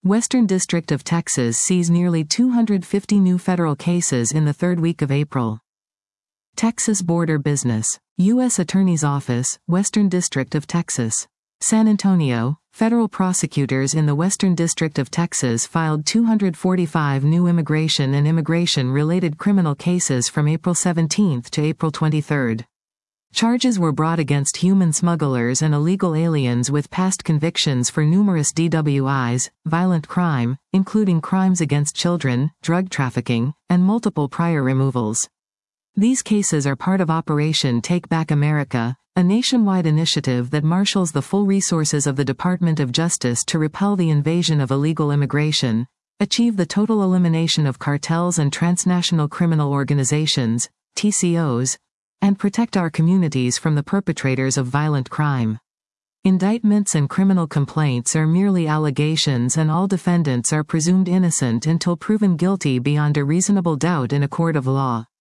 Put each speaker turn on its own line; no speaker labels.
Western District of Texas sees nearly 250 new federal cases in the third week of April. Texas Border Business. U.S. Attorney's Office, Western District of Texas. San Antonio, federal prosecutors in the Western District of Texas filed 245 new immigration and immigration-related criminal cases from April 17 to April 23. Charges were brought against human smugglers and illegal aliens with past convictions for numerous DWIs, violent crime, including crimes against children, drug trafficking, and multiple prior removals. These cases are part of Operation Take Back America, a nationwide initiative that marshals the full resources of the Department of Justice to repel the invasion of illegal immigration, achieve the total elimination of cartels and transnational criminal organizations, TCOs, and protect our communities from the perpetrators of violent crime. Indictments and criminal complaints are merely allegations, and all defendants are presumed innocent until proven guilty beyond a reasonable doubt in a court of law.